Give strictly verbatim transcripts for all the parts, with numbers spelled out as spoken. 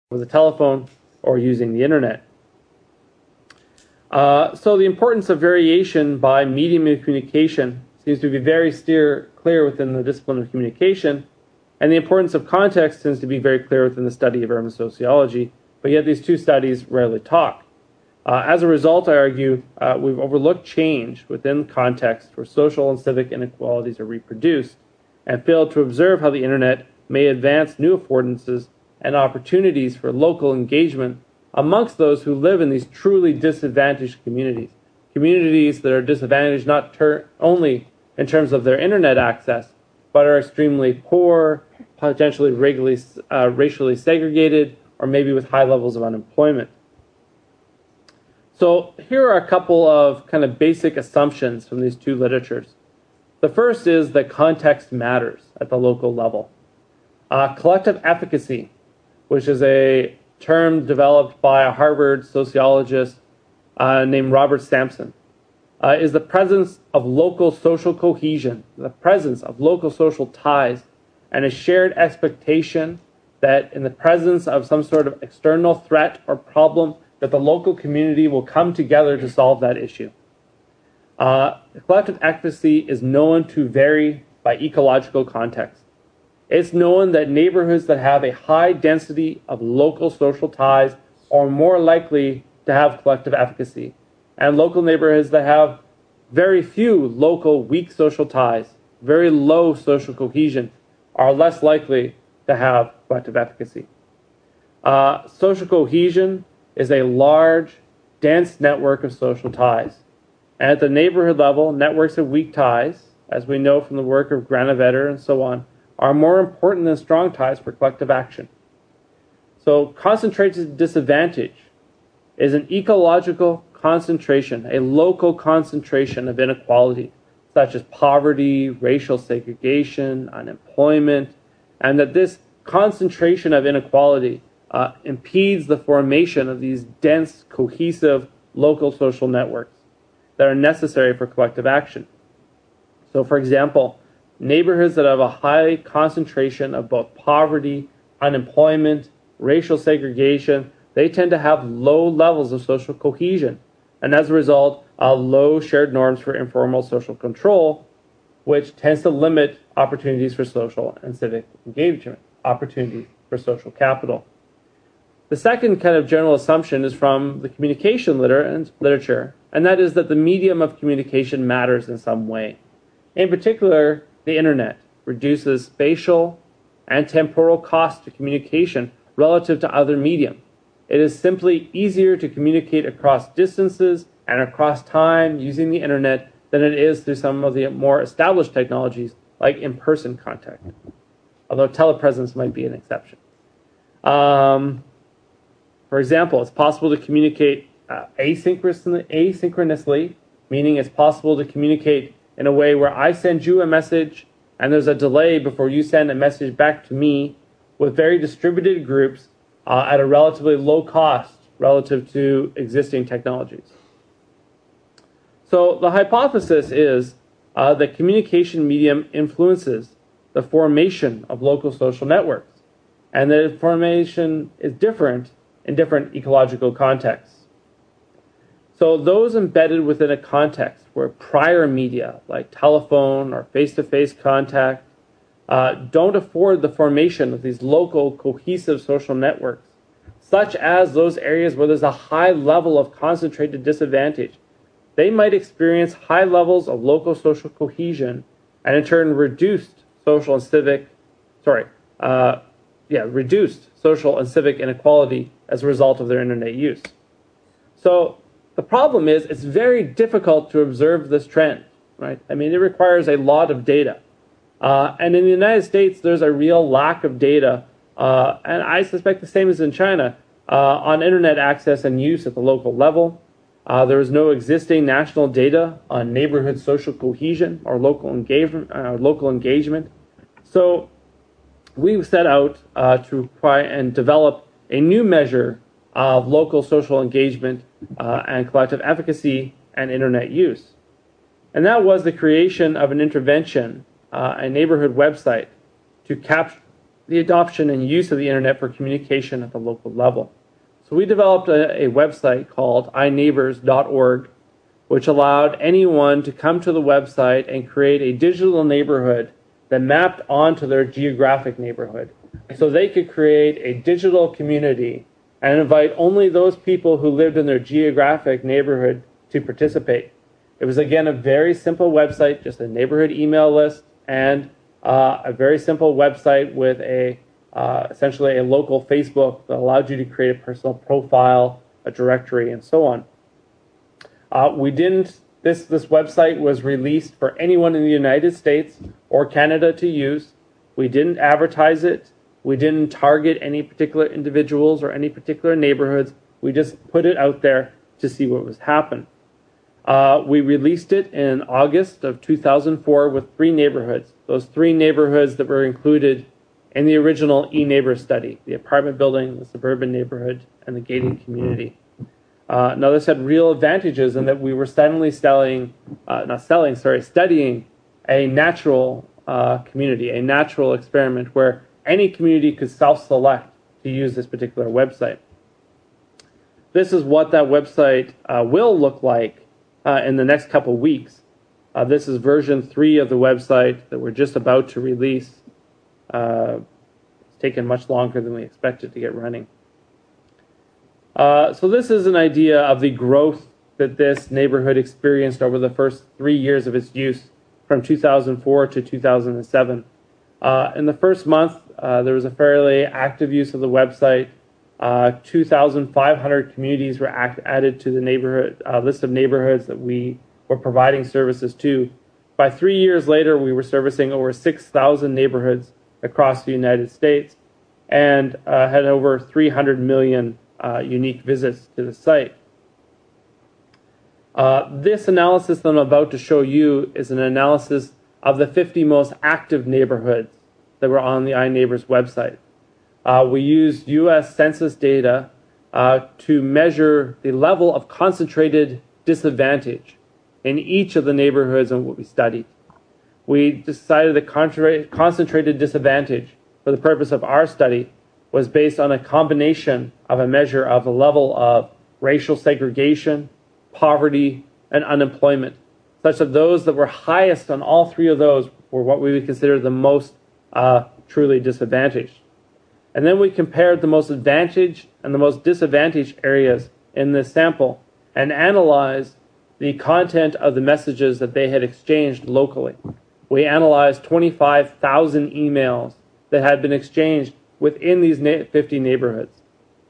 over the telephone or using the internet. Uh, so the importance of variation by medium of communication seems to be very steer, clear within the discipline of communication, and the importance of context tends to be very clear within the study of urban sociology, but yet these two studies rarely talk. Uh, as a result, I argue, uh, we've overlooked change within context where social and civic inequalities are reproduced, and failed to observe how the internet may advance new affordances and opportunities for local engagement amongst those who live in these truly disadvantaged communities. Communities that are disadvantaged not ter- only in terms of their internet access, but are extremely poor, potentially regularly, uh, racially segregated, or maybe with high levels of unemployment. So here are a couple of kind of basic assumptions from these two literatures. The first is that context matters at the local level. Uh, collective efficacy, which is a term developed by a Harvard sociologist uh, named Robert Sampson, uh, is the presence of local social cohesion, the presence of local social ties, and a shared expectation that in the presence of some sort of external threat or problem, that the local community will come together to solve that issue. Uh, collective efficacy is known to vary by ecological context. It's known that neighborhoods that have a high density of local social ties are more likely to have collective efficacy, and local neighborhoods that have very few local weak social ties, very low social cohesion, are less likely to have collective efficacy. Uh, social cohesion is a large, dense network of social ties. And at the neighborhood level, networks of weak ties, as we know from the work of Granovetter and so on, are more important than strong ties for collective action. So concentrated disadvantage is an ecological concentration, a local concentration of inequality, such as poverty, racial segregation, unemployment, and that this concentration of inequality uh, impedes the formation of these dense, cohesive, local social networks that are necessary for collective action. So, for example, neighborhoods that have a high concentration of both poverty, unemployment, racial segregation, they tend to have low levels of social cohesion, and as a result, uh, low shared norms for informal social control, which tends to limit opportunities for social and civic engagement, opportunities for social capital. The second kind of general assumption is from the communication liter- literature, and that is that the medium of communication matters in some way. In particular, the internet reduces spatial and temporal costs to communication relative to other medium. It is simply easier to communicate across distances and across time using the internet than it is through some of the more established technologies like in-person contact, although telepresence might be an exception. Um, for example, it's possible to communicate uh, asynchronously, asynchronously, meaning it's possible to communicate in a way where I send you a message and there's a delay before you send a message back to me with very distributed groups uh, at a relatively low cost relative to existing technologies. So the hypothesis is uh, that communication medium influences the formation of local social networks, and that formation is different in different ecological contexts. So those embedded within a context where prior media, like telephone or face-to-face contact, uh, don't afford the formation of these local cohesive social networks, such as those areas where there's a high level of concentrated disadvantage, they might experience high levels of local social cohesion and in turn reduced social and civic, sorry, uh, yeah, reduced social and civic inequality as a result of their internet use. So the problem is it's very difficult to observe this trend, right? I mean, it requires a lot of data. Uh, and in the United States, there's a real lack of data, uh, and I suspect the same as in China, uh, on internet access and use at the local level. Uh, there is no existing national data on neighborhood social cohesion or local engagement. Uh, local engagement. So we've set out uh, to try and develop a new measure of local social engagement uh, and collective efficacy and internet use. And that was the creation of an intervention, uh, a neighborhood website, to capture the adoption and use of the internet for communication at the local level. So we developed a, a website called i neighbors dot org, which allowed anyone to come to the website and create a digital neighborhood that mapped onto their geographic neighborhood. So they could create a digital community and invite only those people who lived in their geographic neighborhood to participate. It was, again, a very simple website, just a neighborhood email list, and uh, a very simple website with a uh, essentially a local Facebook that allowed you to create a personal profile, a directory, and so on. Uh, we didn't, this, this website was released for anyone in the United States or Canada to use. We didn't advertise it. We didn't target any particular individuals or any particular neighborhoods. We just put it out there to see what was happening. Uh, we released it in August of two thousand four with three neighborhoods. Those three neighborhoods that were included in the original eNeighbor study: the apartment building, the suburban neighborhood, and the gated community. Uh, now, this had real advantages in that we were suddenly selling, uh, not selling, sorry, studying a natural uh, community, a natural experiment where any community could self-select to use this particular website. This is what that website uh, will look like uh, in the next couple weeks. Uh, this is version three of the website that we're just about to release. Uh, it's taken much longer than we expected to get running. Uh, so this is an idea of the growth that this neighborhood experienced over the first three years of its use, from two thousand four to two thousand seven. Uh, in the first month, uh, there was a fairly active use of the website. Uh, two thousand five hundred communities were act- added to the neighborhood uh, list of neighborhoods that we were providing services to. By three years later, we were servicing over six thousand neighborhoods across the United States and uh, had over three hundred million uh, unique visits to the site. Uh, this analysis that I'm about to show you is an analysis of the fifty most active neighborhoods that were on the iNeighbors website. Uh, we used U S Census data uh, to measure the level of concentrated disadvantage in each of the neighborhoods and what we studied. We decided that contra- concentrated disadvantage for the purpose of our study was based on a combination of a measure of the level of racial segregation, poverty, and unemployment, such that those that were highest on all three of those were what we would consider the most uh, truly disadvantaged. And then we compared the most advantaged and the most disadvantaged areas in this sample and analyzed the content of the messages that they had exchanged locally. We analyzed twenty-five thousand emails that had been exchanged within these fifty neighborhoods.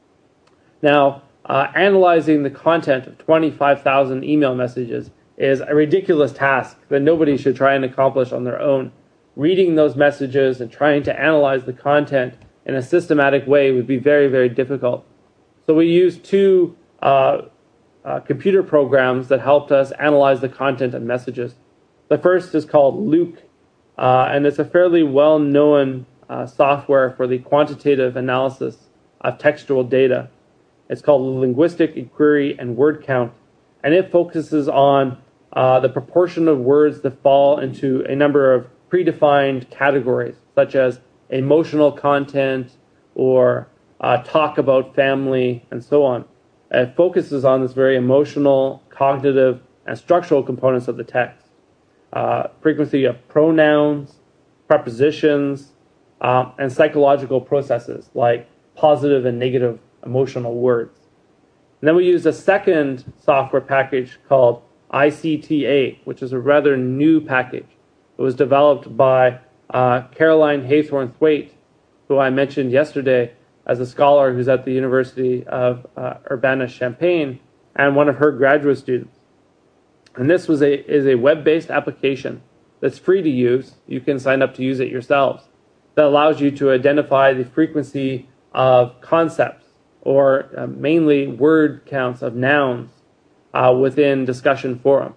Now, uh, analyzing the content of twenty-five thousand email messages is a ridiculous task that nobody should try and accomplish on their own. Reading those messages and trying to analyze the content in a systematic way would be very, very difficult. So we used two uh, uh, computer programs that helped us analyze the content of messages. The first is called Luke, uh, and it's a fairly well-known uh, software for the quantitative analysis of textual data. It's called Linguistic Inquiry and Word Count, and it focuses on uh, the proportion of words that fall into a number of predefined categories, such as emotional content or uh, talk about family, and so on. It focuses on this very emotional, cognitive, and structural components of the text. Uh, frequency of pronouns, prepositions, um, and psychological processes like positive and negative emotional words. And then we used a second software package called I C T A, which is a rather new package. It was developed by uh, Caroline Haythorne Thwaite, who I mentioned yesterday as a scholar who's at the University of uh, Urbana-Champaign, and one of her graduate students. And this was a is a web-based application that's free to use. You can sign up to use it yourselves. That allows you to identify the frequency of concepts, or uh, mainly word counts of nouns, uh, within discussion forums.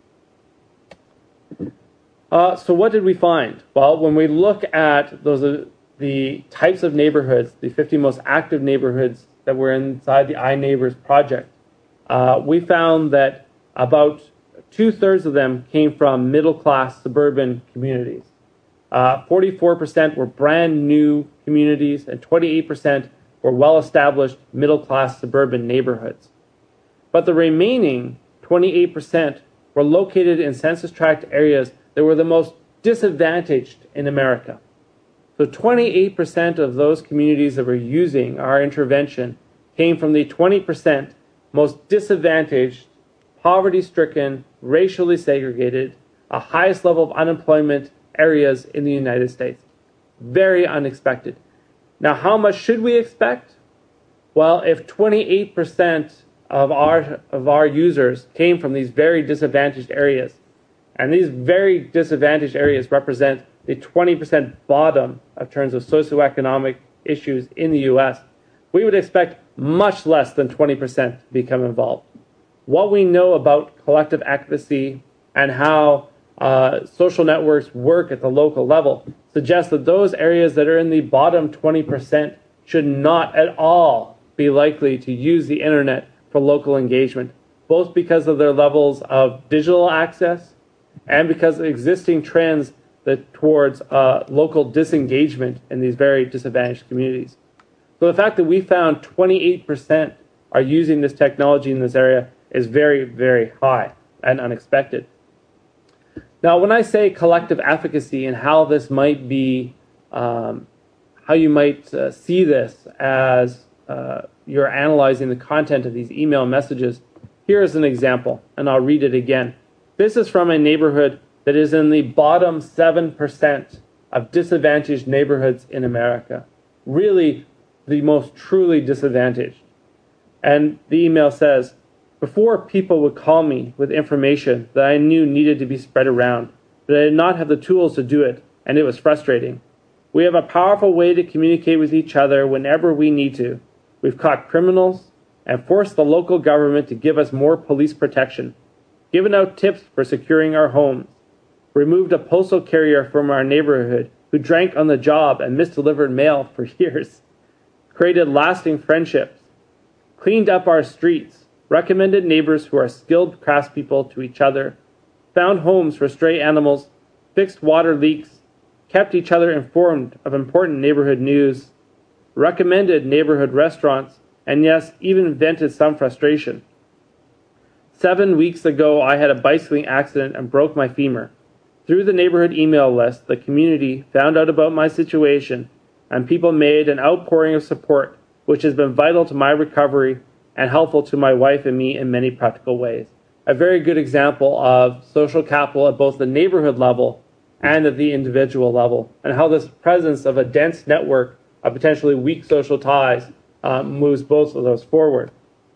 Uh, so what did we find? Well, when we look at those uh, the types of neighborhoods, the fifty most active neighborhoods that were inside the iNeighbors project, uh, we found that about two-thirds of them came from middle-class suburban communities. Uh, forty-four percent were brand new communities, and twenty-eight percent were well-established middle-class suburban neighborhoods. But the remaining twenty-eight percent were located in census tract areas that were the most disadvantaged in America. So twenty-eight percent of those communities that were using our intervention came from the twenty percent most disadvantaged, poverty-stricken, racially segregated, a highest level of unemployment areas in the United States. Very unexpected. Now, how much should we expect? Well, if twenty-eight percent of our of our users came from these very disadvantaged areas, and these very disadvantaged areas represent the twenty percent bottom in terms of socioeconomic issues in the U S, we would expect much less than twenty percent to become involved. What we know about collective advocacy and how uh, social networks work at the local level suggests that those areas that are in the bottom twenty percent should not at all be likely to use the internet for local engagement, both because of their levels of digital access and because of existing trends that towards uh, local disengagement in these very disadvantaged communities. So the fact that we found twenty-eight percent are using this technology in this area is very, very high and unexpected. Now, when I say collective efficacy and how this might be, um, how you might uh, see this as uh, you're analyzing the content of these email messages, here is an example, and I'll read it again. This is from a neighborhood that is in the bottom seven percent of disadvantaged neighborhoods in America. Really, the most truly disadvantaged. And the email says, before people would call me with information that I knew needed to be spread around, but I did not have the tools to do it, and it was frustrating. We have a powerful way to communicate with each other whenever we need to. We've caught criminals and forced the local government to give us more police protection, given out tips for securing our homes, removed a postal carrier from our neighborhood who drank on the job and misdelivered mail for years, created lasting friendships, cleaned up our streets, recommended neighbors who are skilled craftspeople to each other, found homes for stray animals, fixed water leaks, kept each other informed of important neighborhood news, recommended neighborhood restaurants, and yes, even vented some frustration. Seven weeks ago, I had a bicycling accident and broke my femur. Through the neighborhood email list, the community found out about my situation, and people made an outpouring of support, which has been vital to my recovery and helpful to my wife and me in many practical ways. A very good example of social capital at both the neighborhood level and at the individual level, and how this presence of a dense network of potentially weak social ties um, moves both of those forward.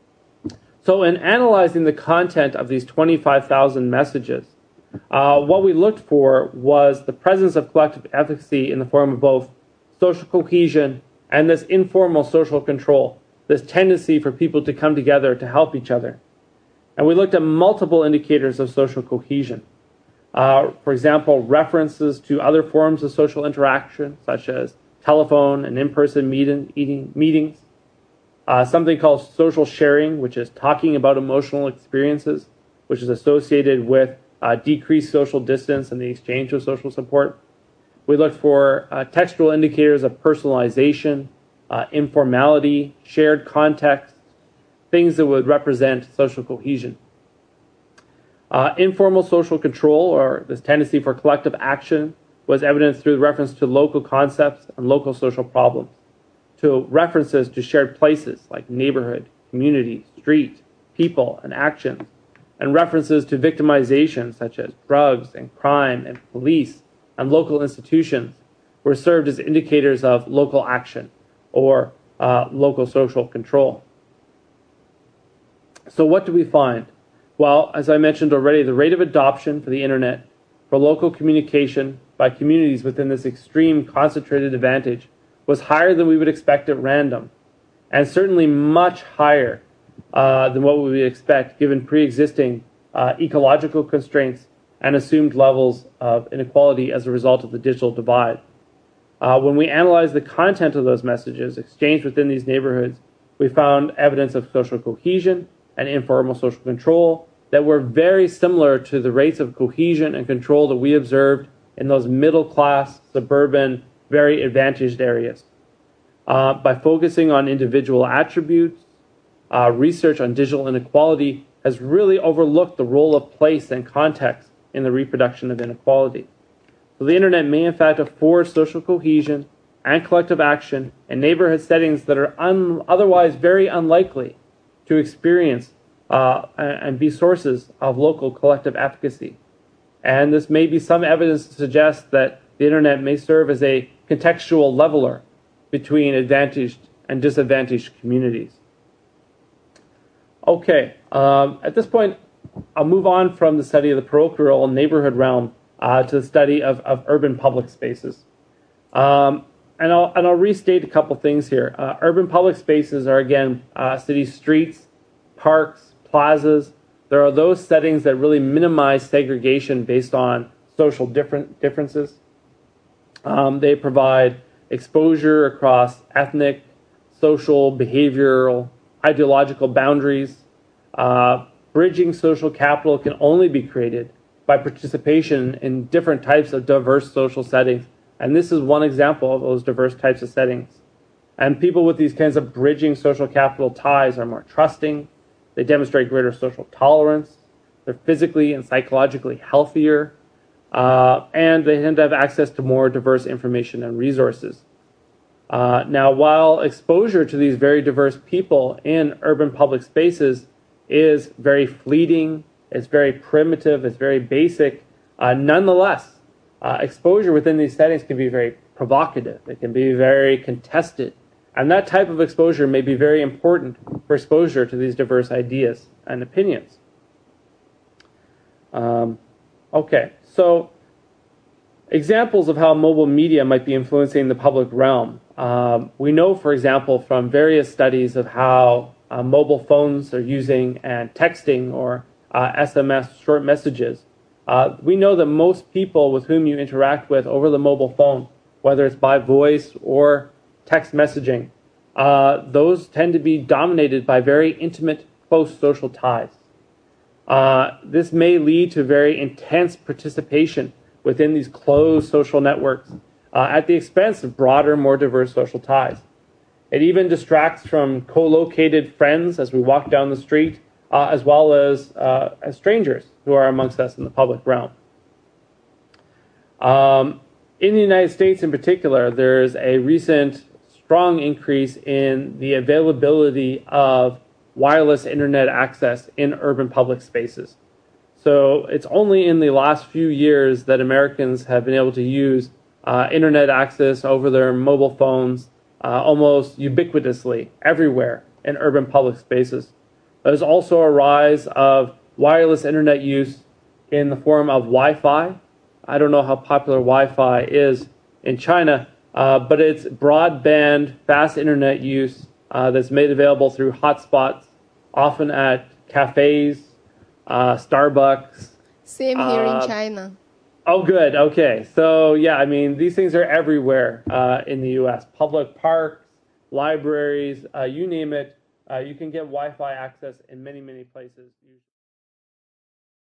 So in analyzing the content of these twenty-five thousand messages, uh, what we looked for was the presence of collective efficacy in the form of both social cohesion and this informal social control, this tendency for people to come together to help each other. And we looked at multiple indicators of social cohesion. Uh, for example, references to other forms of social interaction, such as telephone and in-person meeting, eating, meetings. Uh, something called social sharing, which is talking about emotional experiences, which is associated with uh, decreased social distance and the exchange of social support. We looked for uh, textual indicators of personalization, uh, informality, shared context, things that would represent social cohesion. Uh, informal social control, or this tendency for collective action, was evidenced through reference to local concepts and local social problems, to references to shared places like neighborhood, community, street, people, and actions, and references to victimization such as drugs and crime and police and local institutions were served as indicators of local action or uh, local social control. So what do we find? Well, as I mentioned already, the rate of adoption for the internet for local communication by communities within this extreme concentrated advantage was higher than we would expect at random, and certainly much higher uh, than what we would expect given pre-existing uh, ecological constraints and assumed levels of inequality as a result of the digital divide. Uh, when we analyzed the content of those messages exchanged within these neighborhoods, we found evidence of social cohesion and informal social control that were very similar to the rates of cohesion and control that we observed in those middle-class, suburban, very advantaged areas. Uh, by focusing on individual attributes, uh, research on digital inequality has really overlooked the role of place and context in the reproduction of inequality. So the internet may in fact afford social cohesion and collective action in neighborhood settings that are un- otherwise very unlikely to experience uh, and be sources of local collective efficacy. And this may be some evidence to suggest that the internet may serve as a contextual leveler between advantaged and disadvantaged communities. Okay, um, at this point, I'll move on from the study of the parochial neighborhood realm uh, to the study of, of urban public spaces. Um, and, I'll, and I'll restate a couple things here. Uh, urban public spaces are, again, uh, city streets, parks, plazas. There are those settings that really minimize segregation based on social different differences. Um, they provide exposure across ethnic, social, behavioral, ideological boundaries. Uh, bridging social capital can only be created by participation in different types of diverse social settings. And this is one example of those diverse types of settings. And people with these kinds of bridging social capital ties are more trusting. They demonstrate greater social tolerance. They're physically and psychologically healthier. Uh, and they tend to have access to more diverse information and resources. Uh, now, while exposure to these very diverse people in urban public spaces is very fleeting, it's very primitive, it's very basic, uh, nonetheless, uh, exposure within these settings can be very provocative. It can be very contested. And that type of exposure may be very important for exposure to these diverse ideas and opinions. Um, okay, so examples of how mobile media might be influencing the public realm. Um, we know, for example, from various studies of how uh, mobile phones are using and texting or uh, S M S short messages. Uh, we know that most people with whom you interact with over the mobile phone, whether it's by voice or text messaging, uh, those tend to be dominated by very intimate, close social ties. Uh, this may lead to very intense participation within these closed social networks uh, at the expense of broader, more diverse social ties. It even distracts from co-located friends as we walk down the street, uh, as well as, uh, as strangers who are amongst us in the public realm. Um, in the United States in particular, there's a recent strong increase in the availability of wireless internet access in urban public spaces. So it's only in the last few years that Americans have been able to use uh, internet access over their mobile phones uh, almost ubiquitously everywhere in urban public spaces. There's also a rise of wireless internet use in the form of Wi-Fi. I don't know how popular Wi-Fi is in China, uh, but it's broadband, fast internet use uh, that's made available through hotspots, often at cafes, Uh, Starbucks. Same here uh, in China. Oh, good. Okay. So, yeah, I mean, these things are everywhere uh, in the U S. Public parks, libraries, uh, you name it. Uh, you can get Wi-Fi access in many, many places.